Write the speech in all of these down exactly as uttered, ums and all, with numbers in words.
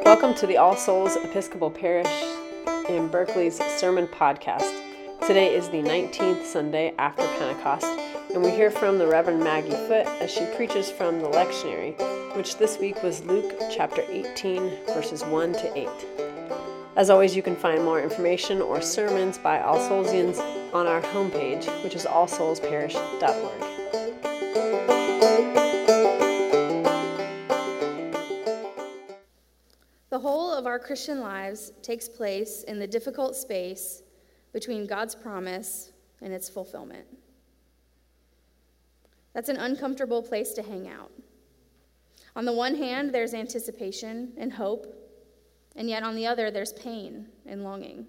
Welcome to the All Souls Episcopal Parish in Berkeley's Sermon Podcast. Today is the nineteenth Sunday after Pentecost, and we hear from the Reverend Maggie Foote as she preaches from the lectionary, which this week was Luke chapter eighteen, verses one to eight. As always, you can find more information or sermons by All Soulsians on our homepage, which is all souls parish dot org. The whole of our Christian lives takes place in the difficult space between God's promise and its fulfillment. That's an uncomfortable place to hang out. On the one hand, there's anticipation and hope, and yet on the other, there's pain and longing.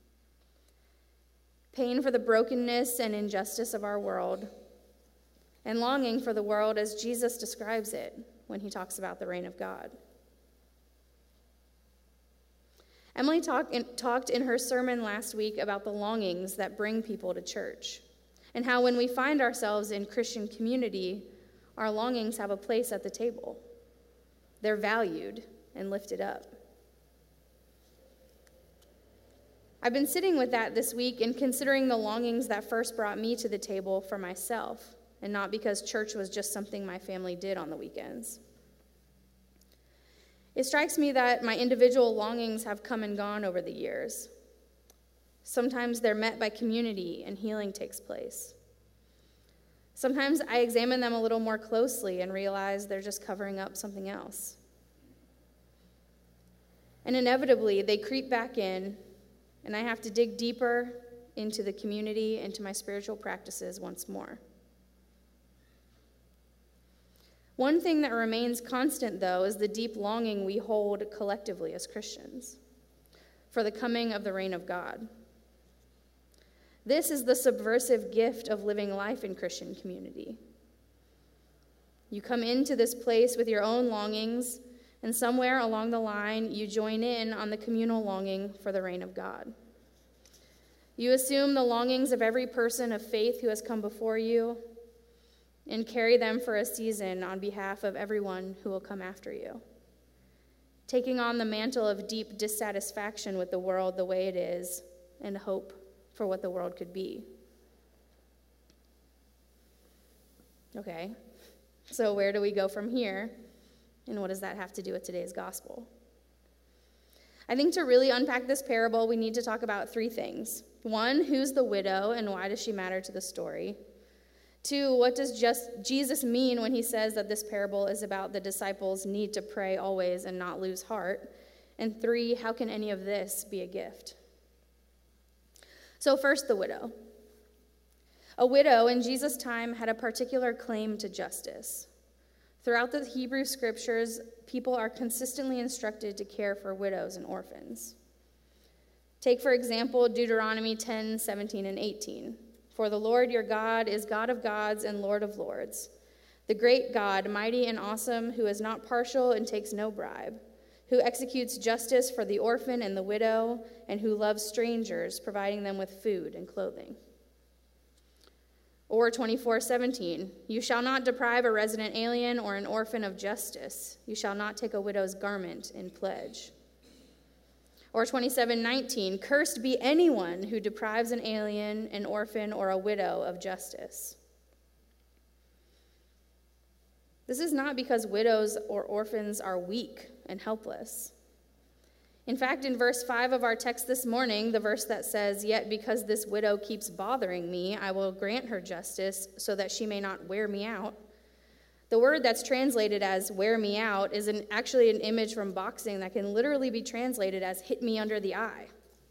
Pain for the brokenness and injustice of our world, and longing for the world as Jesus describes it when he talks about the reign of God. Emily talk in, talked in her sermon last week about the longings that bring people to church, and how when we find ourselves in Christian community, our longings have a place at the table. They're valued and lifted up. I've been sitting with that this week and considering the longings that first brought me to the table for myself, and not because church was just something my family did on the weekends. It strikes me that my individual longings have come and gone over the years. Sometimes they're met by community and healing takes place. Sometimes I examine them a little more closely and realize they're just covering up something else. And inevitably, they creep back in, and I have to dig deeper into the community, into my spiritual practices once more. One thing that remains constant, though, is the deep longing we hold collectively as Christians for the coming of the reign of God. This is the subversive gift of living life in Christian community. You come into this place with your own longings, and somewhere along the line, you join in on the communal longing for the reign of God. You assume the longings of every person of faith who has come before you, and carry them for a season on behalf of everyone who will come after you, taking on the mantle of deep dissatisfaction with the world the way it is and hope for what the world could be. Okay, so where do we go from here, and what does that have to do with today's gospel? I think to really unpack this parable, we need to talk about three things. One, who's the widow and why does she matter to the story? Two, what does just Jesus mean when he says that this parable is about the disciples' need to pray always and not lose heart? And three, how can any of this be a gift? So first, the widow. A widow in Jesus' time had a particular claim to justice. Throughout the Hebrew scriptures, people are consistently instructed to care for widows and orphans. Take, for example, Deuteronomy ten, seventeen, and eighteen. For the Lord your God is God of gods and Lord of lords, the great God, mighty and awesome, who is not partial and takes no bribe, who executes justice for the orphan and the widow, and who loves strangers, providing them with food and clothing. Or twenty-four seventeen, you shall not deprive a resident alien or an orphan of justice. You shall not take a widow's garment in pledge. Or twenty-seven nineteen, cursed be anyone who deprives an alien, an orphan, or a widow of justice. This is not because widows or orphans are weak and helpless. In fact, in verse five of our text this morning, the verse that says, "Yet because this widow keeps bothering me, I will grant her justice so that she may not wear me out," the word that's translated as "wear me out" is an, actually an image from boxing that can literally be translated as "hit me under the eye."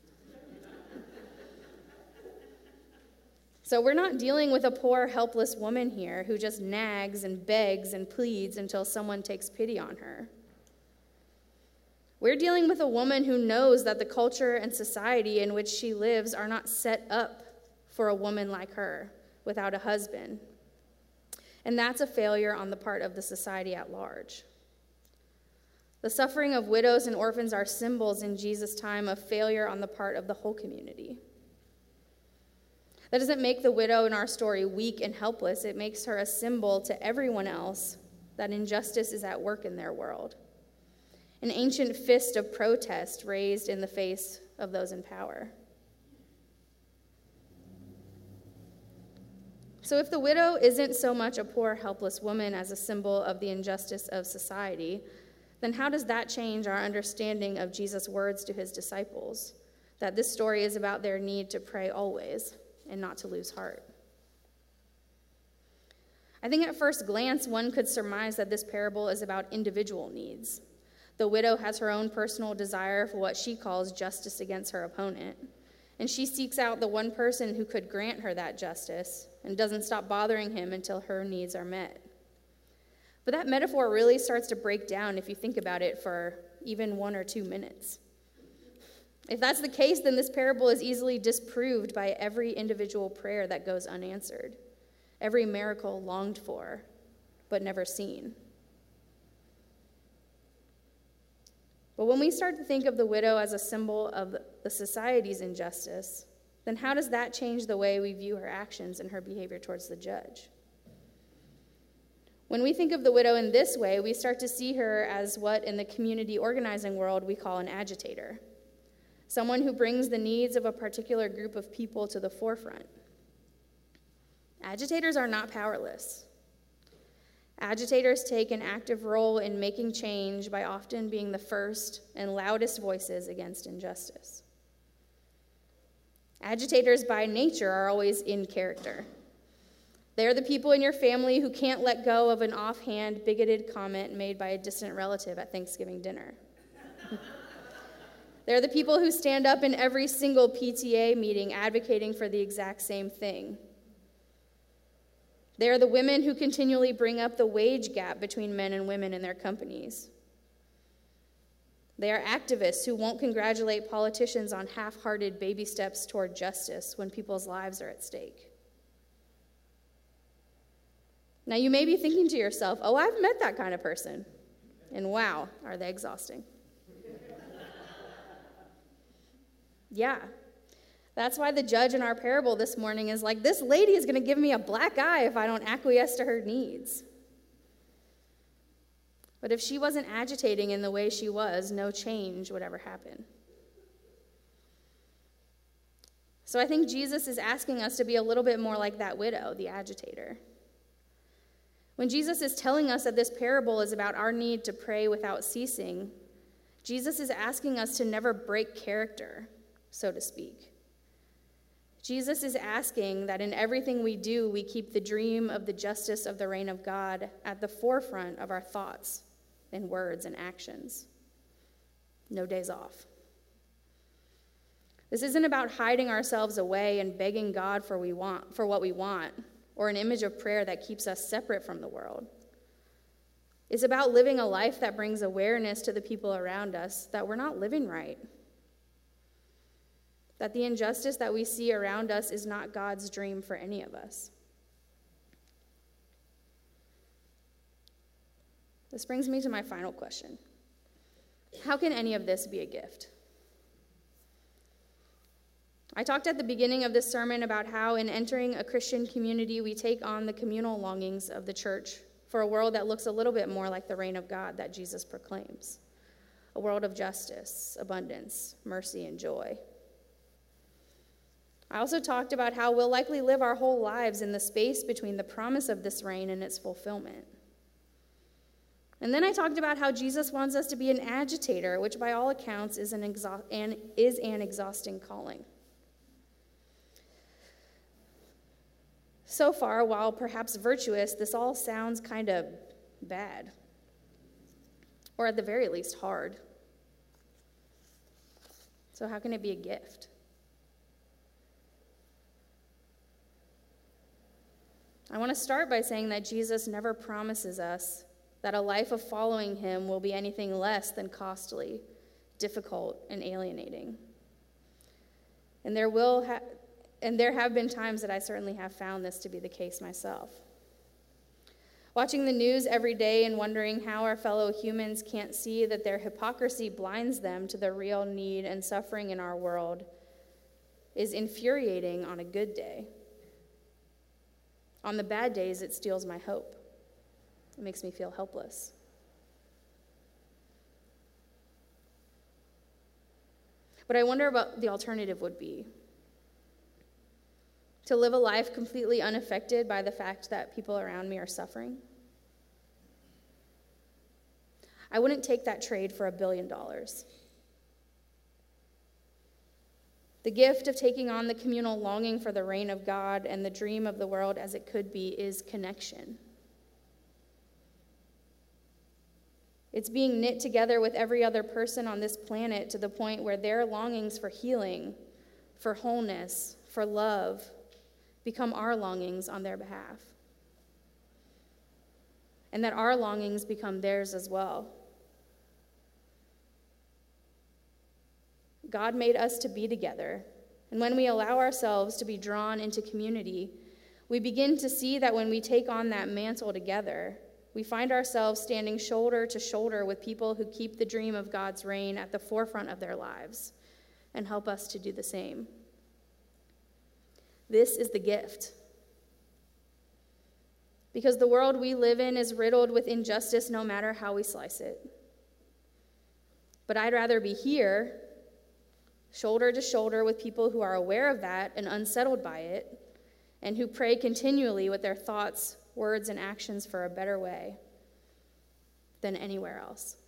So we're not dealing with a poor, helpless woman here who just nags and begs and pleads until someone takes pity on her. We're dealing with a woman who knows that the culture and society in which she lives are not set up for a woman like her without a husband. And that's a failure on the part of the society at large. The suffering of widows and orphans are symbols in Jesus' time of failure on the part of the whole community. That doesn't make the widow in our story weak and helpless. It makes her a symbol to everyone else that injustice is at work in their world. an ancient fist of protest raised in the face of those in power. So if the widow isn't so much a poor, helpless woman as a symbol of the injustice of society, then how does that change our understanding of Jesus' words to his disciples, that this story is about their need to pray always and not to lose heart? I think at first glance, one could surmise that this parable is about individual needs. The widow has her own personal desire for what she calls justice against her opponent, and she seeks out the one person who could grant her that justice and doesn't stop bothering him until her needs are met. But that metaphor really starts to break down if you think about it for even one or two minutes. If that's the case, then this parable is easily disproved by every individual prayer that goes unanswered, every miracle longed for but never seen. But when we start to think of the widow as a symbol of the society's injustice, then how does that change the way we view her actions and her behavior towards the judge? When we think of the widow in this way, we start to see her as what in the community organizing world we call an agitator, someone who brings the needs of a particular group of people to the forefront. Agitators are not powerless. Agitators take an active role in making change by often being the first and loudest voices against injustice. Agitators by nature are always in character. They're the people in your family who can't let go of an offhand, bigoted comment made by a distant relative at Thanksgiving dinner. They're the people who stand up in every single P T A meeting advocating for the exact same thing. They are the women who continually bring up the wage gap between men and women in their companies. They are activists who won't congratulate politicians on half-hearted baby steps toward justice when people's lives are at stake. Now, you may be thinking to yourself, oh, I've met that kind of person. And wow, are they exhausting. Yeah. That's why the judge in our parable this morning is like, this lady is going to give me a black eye if I don't acquiesce to her needs. But if she wasn't agitating in the way she was, no change would ever happen. So I think Jesus is asking us to be a little bit more like that widow, the agitator. When Jesus is telling us that this parable is about our need to pray without ceasing, Jesus is asking us to never break character, so to speak. Jesus is asking that in everything we do, we keep the dream of the justice of the reign of God at the forefront of our thoughts and words and actions. No days off. This isn't about hiding ourselves away and begging God for we want for what we want, or an image of prayer that keeps us separate from the world. It's about living a life that brings awareness to the people around us that we're not living right, that the injustice that we see around us is not God's dream for any of us. This brings me to my final question. How can any of this be a gift? I talked at the beginning of this sermon about how in entering a Christian community, we take on the communal longings of the church for a world that looks a little bit more like the reign of God that Jesus proclaims. A world of justice, abundance, mercy, and joy. I also talked about how we'll likely live our whole lives in the space between the promise of this reign and its fulfillment. And then I talked about how Jesus wants us to be an agitator, which by all accounts is an, exha- an, is an exhausting calling. So far, while perhaps virtuous, this all sounds kind of bad, or at the very least hard. So how can it be a gift? I want to start by saying that Jesus never promises us that a life of following him will be anything less than costly, difficult, and alienating. And there will ha- and there have been times that I certainly have found this to be the case myself. Watching the news every day and wondering how our fellow humans can't see that their hypocrisy blinds them to the real need and suffering in our world is infuriating on a good day. On the bad days, it steals my hope. It makes me feel helpless. But I wonder what the alternative would be. To live a life completely unaffected by the fact that people around me are suffering. I wouldn't take that trade for a billion dollars. The gift of taking on the communal longing for the reign of God and the dream of the world as it could be is connection. It's being knit together with every other person on this planet to the point where their longings for healing, for wholeness, for love, become our longings on their behalf. And that our longings become theirs as well. God made us to be together, and when we allow ourselves to be drawn into community, we begin to see that when we take on that mantle together, we find ourselves standing shoulder to shoulder with people who keep the dream of God's reign at the forefront of their lives and help us to do the same. This is the gift. Because the world we live in is riddled with injustice no matter how we slice it. But I'd rather be here, shoulder to shoulder with people who are aware of that and unsettled by it, and who pray continually with their thoughts, words, and actions for a better way, than anywhere else.